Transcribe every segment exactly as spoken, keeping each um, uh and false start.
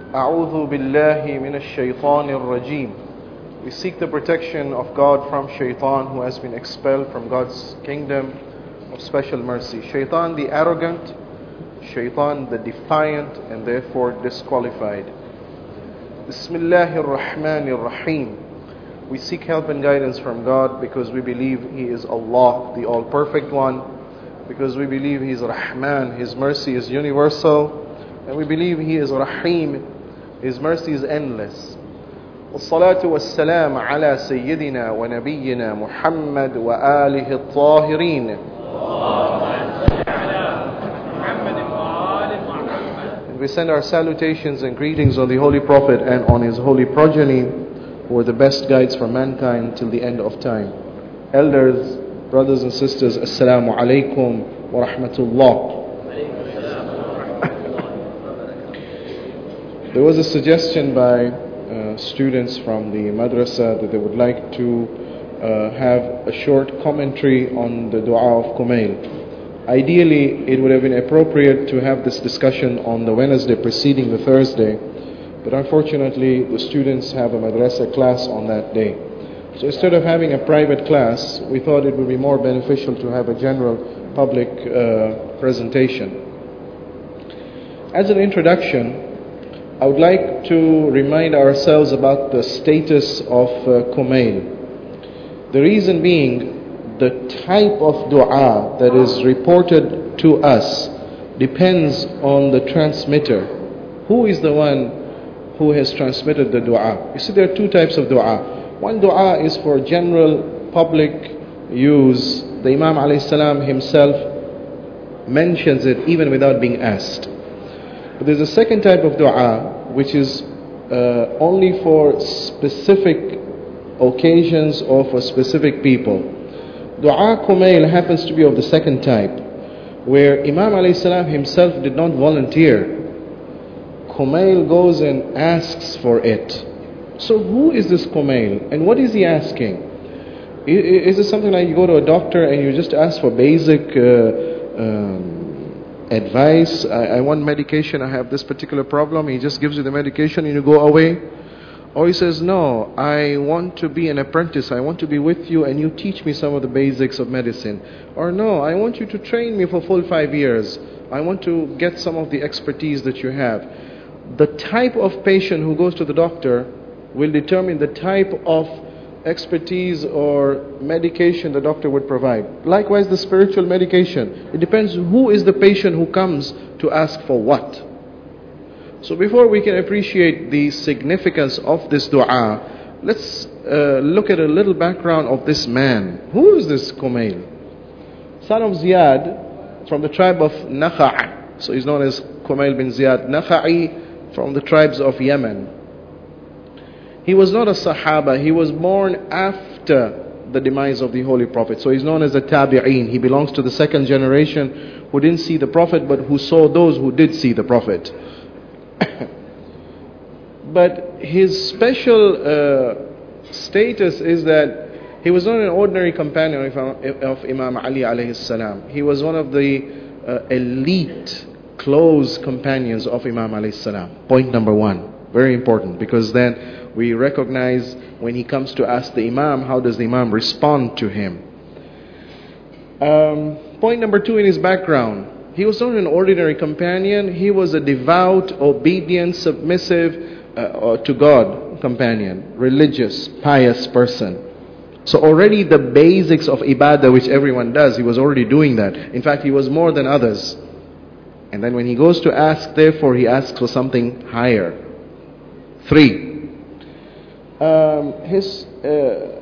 أعوذ بالله من الشيطان الرجيم. We seek the protection of God from Shaitan, who has been expelled from God's kingdom of special mercy. Shaitan the arrogant, Shaitan the defiant, and therefore disqualified. Bismillahir Rahmanir Rahim. We seek help and guidance from God because we believe He is Allah, the All-Perfect One, because we believe He is Rahman, His mercy is universal, and we believe He is Rahim, His mercy is endless. والصلاة والسلام على سيدنا ونبينا محمد وآله الطاهرين. And we send our salutations and greetings on the Holy Prophet and on his holy progeny, who are the best guides for mankind till the end of time. Elders, brothers and sisters, Assalamu alaikum wa rahmatullah. There was a suggestion by uh, students from the madrasa that they would like to uh, have a short commentary on the dua of Kumail. Ideally, it would have been appropriate to have this discussion on the Wednesday preceding the Thursday, but unfortunately the students have a madrasa class on that day. So instead of having a private class, we thought it would be more beneficial to have a general public uh, presentation. As an introduction, I would like to remind ourselves about the status of uh, Kumail. The reason being, the type of dua that is reported to us depends on the transmitter. Who is the one who has transmitted the dua? You see, there are two types of dua. One dua is for general public use. The Imam alayhi salam himself mentions it even without being asked. But there's a second type of dua which is uh, only for specific occasions or for specific people. Dua Kumail happens to be of the second type, where Imam alayhi salam himself did not volunteer. Kumail goes and asks for it. So who is this Kumail and what is he asking? Is it something like you go to a doctor and you just ask for basic uh, um, advice? I, I want medication, I have this particular problem. He just gives you the medication and you go away. Or he says, no, I want to be an apprentice. I want to be with you and you teach me some of the basics of medicine. Or no, I want you to train me for full five years. I want to get some of the expertise that you have. The type of patient who goes to the doctor will determine the type of expertise or medication the doctor would provide. Likewise, the spiritual medication. It depends who is the patient who comes to ask for what. So before we can appreciate the significance of this dua, let's uh, look at a little background of this man. Who is this Kumail? Son of Ziyad from the tribe of Nakha'. So he's known as Kumail bin Ziyad Nakha'i from the tribes of Yemen. He was not a Sahaba. He was born after the demise of the Holy Prophet. So he's known as a Tabi'een. He belongs to the second generation who didn't see the Prophet, but who saw those who did see the Prophet. But his special uh, status is that he was not an ordinary companion of, of Imam Ali alayhi salam. He was one of the uh, elite, close companions of Imam alayhi salam. Point number one. Very important, because then we recognize when he comes to ask the Imam, how does the Imam respond to him? Um, point number two in his background. He was not an ordinary companion. He was a devout, obedient, submissive uh, to God companion, religious, pious person. So already the basics of ibadah, which everyone does, he was already doing that. In fact, he was more than others. And then when he goes to ask, therefore, he asks for something higher. Three, um, his uh,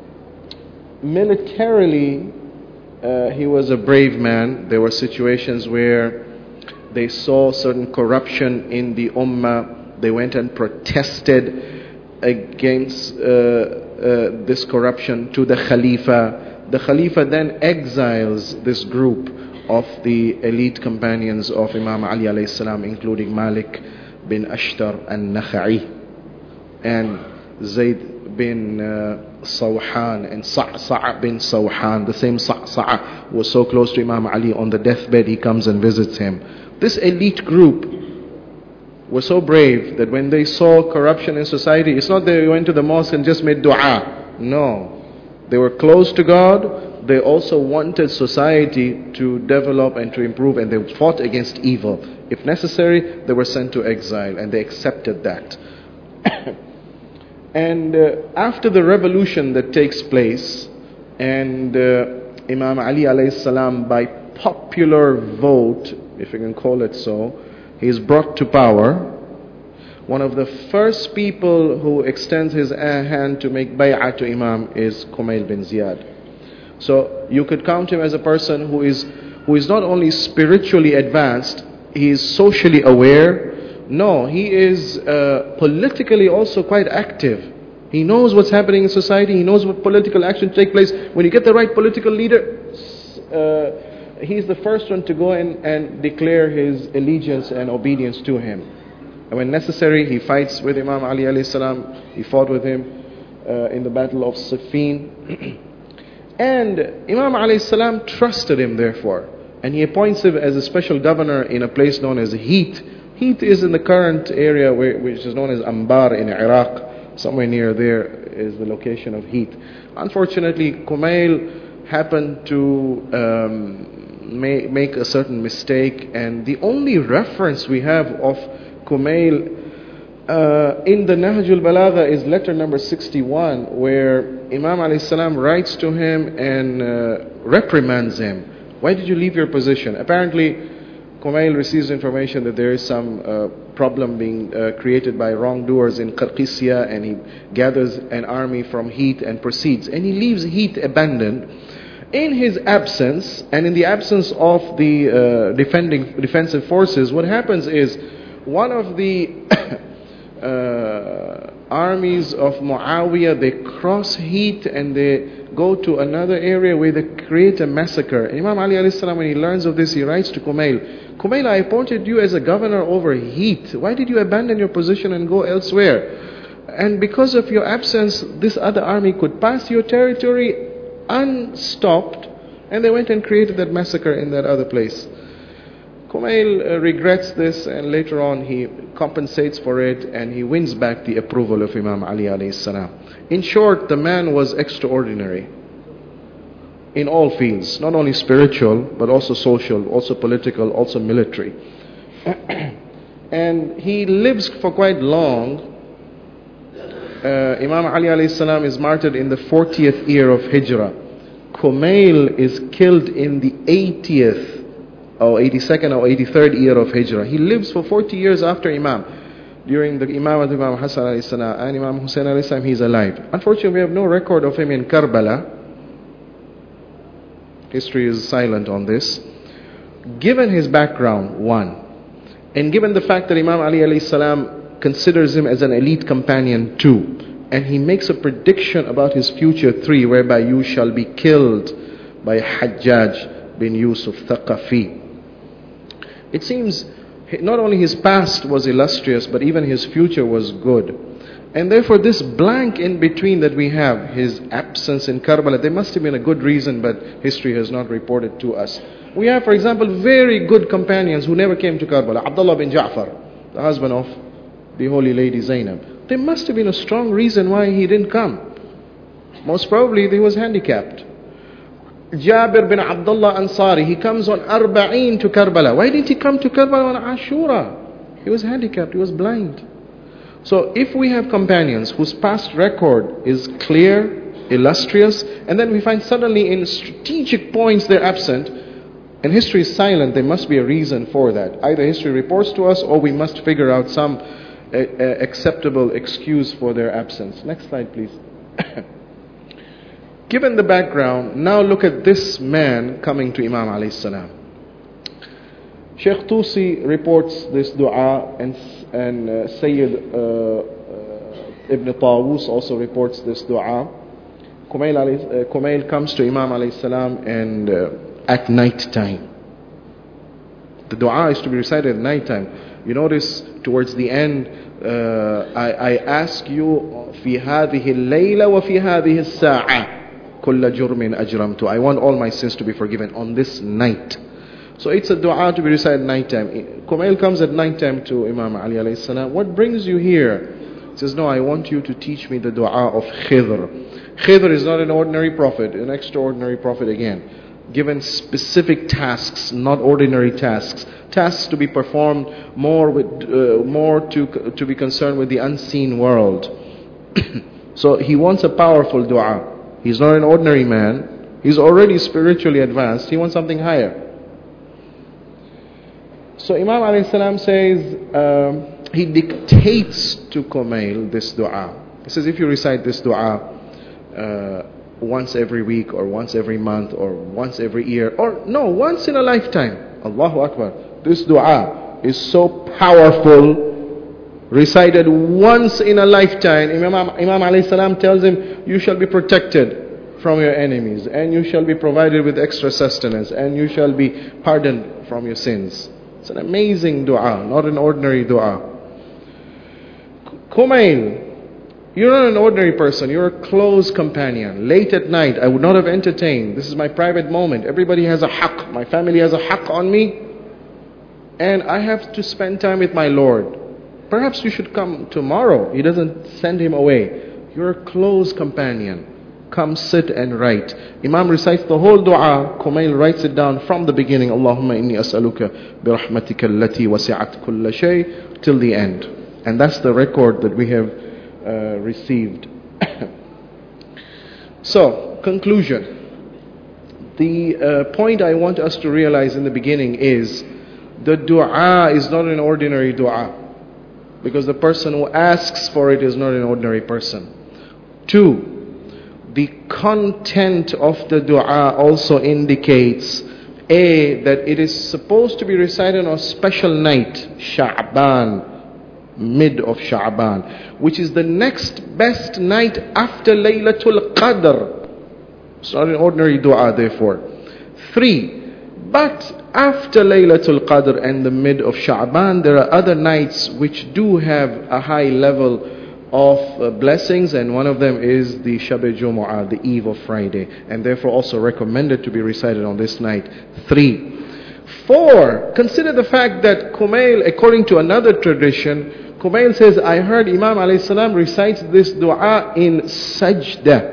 militarily, uh, he was a brave man. There were situations where they saw certain corruption in the ummah. They went and protested against uh, uh, this corruption to the Khalifa. The Khalifa then exiles this group of the elite companions of Imam Ali alayhi salam, including Malik bin Ashtar al-Nakha'i and Zayd bin uh, Sawhan and Sa'sa' bin Sawhan. The same Sa'sa' was so close to Imam Ali. On the deathbed he comes and visits him. This elite group were so brave that when they saw corruption in society, it's not they went to the mosque and just made dua. No. They were close to God. They also wanted society to develop and to improve, and they fought against evil. If necessary, they were sent to exile, and they accepted that. And uh, after the revolution that takes place, and uh, Imam Ali alayhi salam, by popular vote, if you can call it so, he is brought to power. One of the first people who extends his hand to make bay'ah to Imam is Kumail bin Ziyad. So you could count him as a person who is who is not only spiritually advanced, he is socially aware. No, he is uh, politically also quite active. He knows what's happening in society. He knows what political action take place. When you get the right political leader, uh, he's the first one to go in and declare his allegiance and obedience to him. And when necessary, he fights with Imam Ali alayhi salam. He fought with him uh, in the battle of Siffin. And Imam alayhi salam trusted him therefore. And he appoints him as a special governor in a place known as Heat. Heat is in the current area where, which is known as Ambar in Iraq. Somewhere near there is the location of Heat. Unfortunately, Kumail happened to um, may, make a certain mistake. And the only reference we have of Kumail uh, in the Nahjul Balagha is letter number sixty-one, where Imam alayhi salam writes to him and uh, reprimands him. Why did you leave your position? Apparently, Kumail receives information that there is some uh, problem being uh, created by wrongdoers in Qarqisya, and he gathers an army from Heat and proceeds. And he leaves Heat abandoned. In his absence, and in the absence of the uh, defending defensive forces, what happens is one of the uh, armies of Muawiyah, they cross Heat and they go to another area where they create a massacre. Imam Ali alayhi salam, when he learns of this, he writes to Kumail, Kumail, I appointed you as a governor over Heat. Why did you abandon your position and go elsewhere? And because of your absence, this other army could pass your territory unstopped, and they went and created that massacre in that other place. Kumail uh, regrets this, and later on he compensates for it, and he wins back the approval of Imam Ali alayhi salam. In short, the man was extraordinary in all fields, not only spiritual, but also social, also political, also military. And he lives for quite long. Uh, Imam Ali alayhi salam is martyred in the fortieth year of Hijrah. Kumail is killed in the eightieth or eighty-second or eighty-third year of Hijrah. He lives for forty years after Imam. During the Imam of Imam Hassan alayhi salam and Imam Hussein alayhi salam, he's alive. Unfortunately, we have no record of him in Karbala. History is silent on this. Given his background, one, and given the fact that Imam Ali alayhi salam considers him as an elite companion, two, and he makes a prediction about his future, three, whereby you shall be killed by Hajjaj bin Yusuf Thaqafi. It seems not only his past was illustrious, but even his future was good. And therefore this blank in between that we have, his absence in Karbala, there must have been a good reason, but history has not reported to us. We have, for example, very good companions who never came to Karbala. Abdullah bin Ja'far, the husband of the holy lady Zainab. There must have been a strong reason why he didn't come. Most probably he was handicapped. Jabir bin Abdullah Ansari, he comes on Arba'een to Karbala. Why didn't he come to Karbala on Ashura? He was handicapped, he was blind. So if we have companions whose past record is clear, illustrious, and then we find suddenly in strategic points they're absent, and history is silent, there must be a reason for that. Either history reports to us, or we must figure out some uh, uh, acceptable excuse for their absence. Next slide, please. Given the background, now look at this man coming to Imam alayhi salam. Sheikh Tusi reports this dua, and, and uh, Sayyid uh, uh, Ibn Tawus also reports this dua. Kumail, alayhi, uh, Kumail comes to Imam alayhi salam and uh, at night time. The dua is to be recited at night time. You notice towards the end, uh, I, I ask you, في هذه الليلة وفي هذه الساعة كل جرم أجرمت. I want all my sins to be forgiven on this night. So it's a dua to be recited at night time. Kumail comes at night time to Imam Ali alayhi salam. What brings you here? He says, no, I want you to teach me the dua of Khidr. Khidr is not an ordinary prophet, an extraordinary prophet again. Given specific tasks, not ordinary tasks. Tasks to be performed more with, uh, more to to be concerned with the unseen world. So he wants a powerful dua. He's not an ordinary man. He's already spiritually advanced. He wants something higher. So Imam alayhi salam says, um, he dictates to Kumail this dua. He says, if you recite this dua uh, once every week or once every month or once every year, or no, once in a lifetime, Allahu Akbar. This dua is so powerful, recited once in a lifetime. Imam, Imam alayhi salam tells him, you shall be protected from your enemies, and you shall be provided with extra sustenance, and you shall be pardoned from your sins. It's an amazing dua, not an ordinary dua. Kumail, you're not an ordinary person, you're a close companion. Late at night, I would not have entertained. This is my private moment. Everybody has a haqq. My family has a haqq on me. And I have to spend time with my Lord. Perhaps you should come tomorrow. He doesn't send him away. You're a close companion. Come sit and write. Imam recites the whole dua. Kumail writes it down from the beginning. Allahumma inni as'aluka bi rahmatika allati wasi'at kulla shay, till the end. And that's the record that we have uh, received. So, conclusion. The uh, point I want us to realize in the beginning is the dua is not an ordinary dua, because the person who asks for it is not an ordinary person. Two, the content of the dua also indicates A, that it is supposed to be recited on a special night, Sha'ban, mid of Sha'ban, which is the next best night after Laylatul Qadr. It's not an ordinary dua, therefore. Three, but after Laylatul Qadr and the mid of Sha'ban, there are other nights which do have a high level of uh, blessings, and one of them is the Shab-e Jumu'ah, the eve of Friday, and therefore also recommended to be recited on this night. Three. Four, consider the fact that Kumail, according to another tradition, Kumail says, I heard Imam alayhi salam recites this dua in sajda.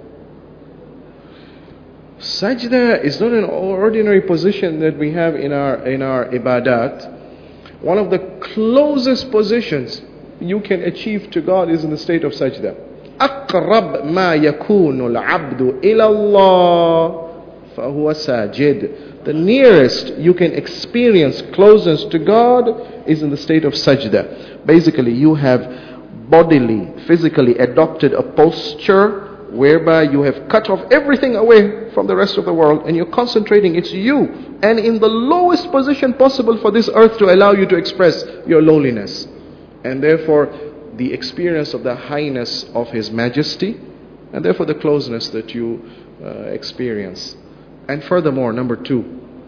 Sajda is not an ordinary position that we have in our in our ibadat. One of the closest positions you can achieve to God is in the state of sajda. أقرب ما يكون العبد إلى الله فهو ساجد. The nearest you can experience closeness to God is in the state of sajda. Basically, you have bodily, physically adopted a posture whereby you have cut off everything away from the rest of the world, and you're concentrating, it's you, and in the lowest position possible for this earth to allow you to express your lowliness. And therefore, the experience of the highness of His Majesty, and therefore the closeness that you uh, experience. And furthermore, number two,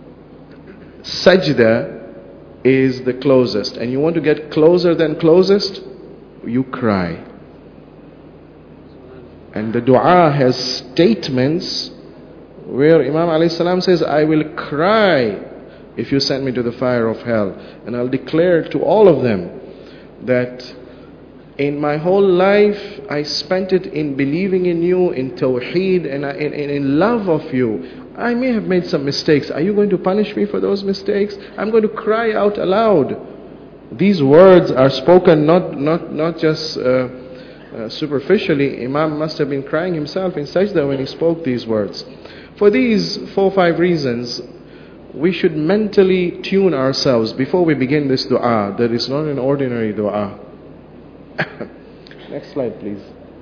sajda is the closest. And you want to get closer than closest? You cry. And the dua has statements where Imam alayhi salam says, I will cry if you send me to the fire of hell. And I'll declare to all of them that in my whole life I spent it in believing in you, in tawheed, and in, in, in love of you. I may have made some mistakes. Are you going to punish me for those mistakes? I'm going to cry out aloud. These words are spoken not not not just uh, uh, superficially. Imam must have been crying himself in sajda when he spoke these words. For these four or five reasons, we should mentally tune ourselves before we begin this dua that is not an ordinary dua. Next slide, please.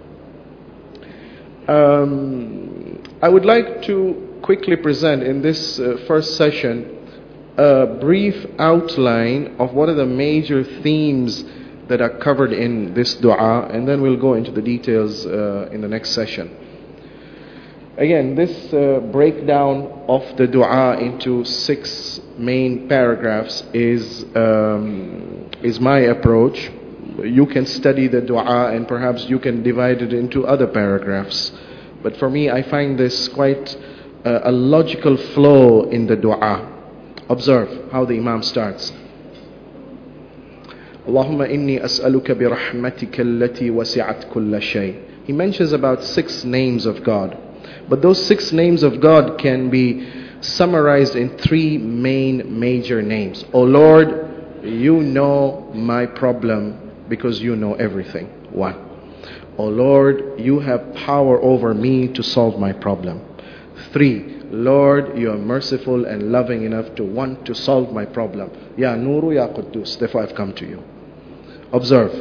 Um, I would like to quickly present in this uh, first session a brief outline of what are the major themes that are covered in this dua, and then we'll go into the details uh, in the next session. Again, this uh, breakdown of the dua into six main paragraphs is um, is my approach. You can study the dua and perhaps you can divide it into other paragraphs. But for me, I find this quite uh, a logical flow in the dua. Observe how the Imam starts. Allahumma inni as'aluka bi rahmatika allati wasi'at kulla shay. He mentions about six names of God. But those six names of God can be summarized in three main major names. O Lord, you know my problem because you know everything. One. O Lord, you have power over me to solve my problem. Three. Lord, you are merciful and loving enough to want to solve my problem. Ya Nuru, Ya Quddus. Therefore I've come to you. Observe.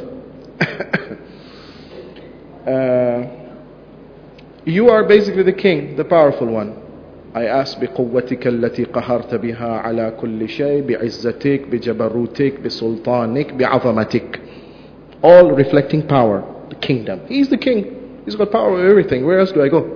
uh, you are basically the king, the powerful one. I ask بقوتك التي قهرت بها على كل شيء بعزتك بجبروتك بسلطانك بعظمتك. All reflecting power, the kingdom. He's the king. He's got power over everything. Where else do I go?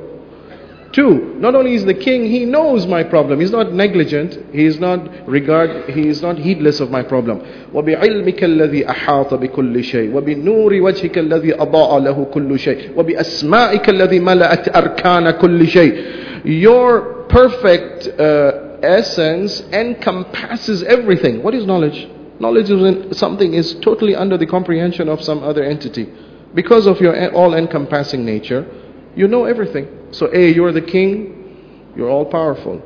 Two, not only is the king, he knows my problem. He's not negligent. He is not regard. He is not heedless of my problem. وَبِعِلْمِكَ الَّذِي أَحَاطَ بِكُلِّ شَيْءٍ وَبِنُورِ وَجْهِكَ الَّذِي أَضَاءَ لَهُ كُلُّ شَيْءٍ وَبِأَسْمَائِكَ الَّذِي مَلَأَتْ أَرْكَانَ كُلِّ شَيْءٍ. Your perfect uh, essence encompasses everything. What is knowledge? Knowledge is when something is totally under the comprehension of some other entity. Because of your all-encompassing nature, you know everything. So A, you're the king, you're all powerful.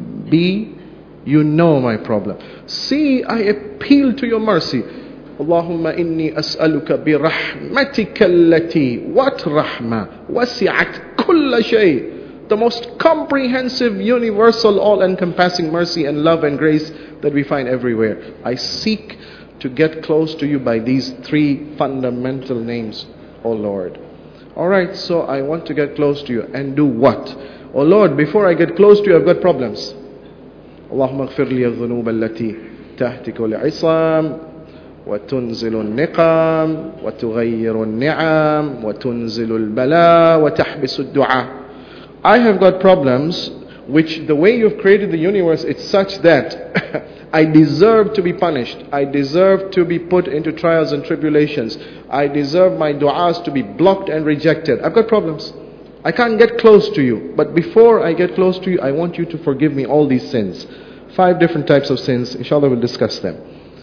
B, you know my problem. C, I appeal to your mercy. Allahumma inni as'aluka bi rahmatika allati. What rahmah? Wasi'at kulla shay. The most comprehensive, universal, all-encompassing mercy and love and grace that we find everywhere. I seek to get close to you by these three fundamental names, O Lord. Alright, so I want to get close to you. And do what? Oh Lord, before I get close to you, I've got problems. Allahumma ghfir li al-dhunub allati tahtiku al-'isam wa tunzilu al-niqam wa tughayyiru al-ni'am wa tunzilu al-bala wa tahbisu al-du'a. I have got problems which the way you've created the universe, it's such that I deserve to be punished. I deserve to be put into trials and tribulations. I deserve my du'as to be blocked and rejected. I've got problems. I can't get close to you. But before I get close to you, I want you to forgive me all these sins. Five different types of sins. Inshallah, we'll discuss them.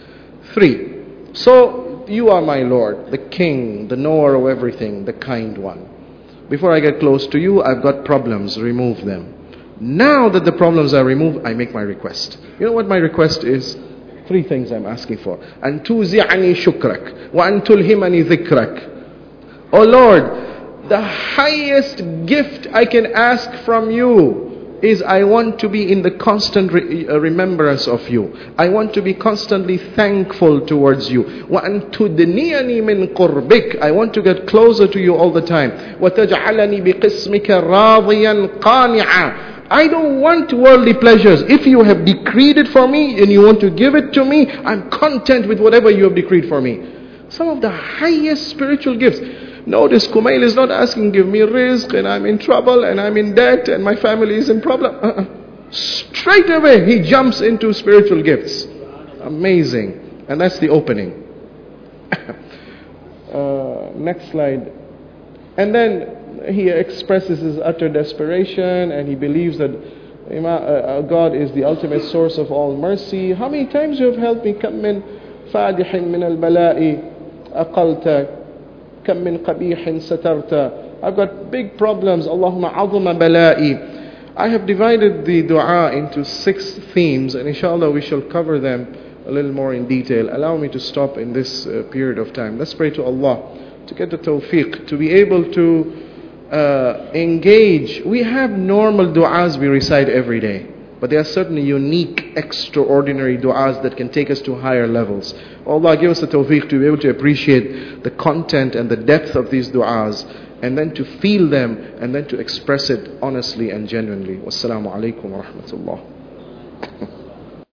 Three. So, you are my Lord, the King, the knower of everything, the kind one. Before I get close to you, I've got problems. Remove them. Now that the problems are removed, I make my request. You know what my request is? Three things I'm asking for. أن توزعني شكرك وأن تلهمني ذكرك. Oh Lord, the highest gift I can ask from you is I want to be in the constant re- uh, remembrance of you. I want to be constantly thankful towards you. وَأَن تُدْنِيَنِي مِنْ قُرْبِكَ. I want to get closer to you all the time. وَتَجْعَلَنِي بِقِسْمِكَ رَاضِيًا قَانِعًا. I don't want worldly pleasures. If you have decreed it for me and you want to give it to me, I'm content with whatever you have decreed for me. Some of the highest spiritual gifts. Notice Kumail is not asking, give me rizq and I'm in trouble and I'm in debt and my family is in problem. Uh-uh. Straight away he jumps into spiritual gifts. Amazing. And that's the opening. uh, next slide. And then he expresses his utter desperation and he believes that God is the ultimate source of all mercy. How many times you have helped me? Kam min fadihin min al-bala'i aqalta, kam min qabihin satarta. I've got big problems. Allahumma azama bala'i. I have divided the dua into six themes and inshallah we shall cover them a little more in detail. Allow me to stop in this uh, period of time. Let's pray to Allah to get the tawfiq, to be able to Uh, engage. We have normal du'as we recite every day, but there are certainly unique, extraordinary du'as that can take us to higher levels. Allah give us the tawfiq to be able to appreciate the content and the depth of these du'as, and then to feel them, and then to express it honestly and genuinely. Wassalamu alaikum wa rahmatullah.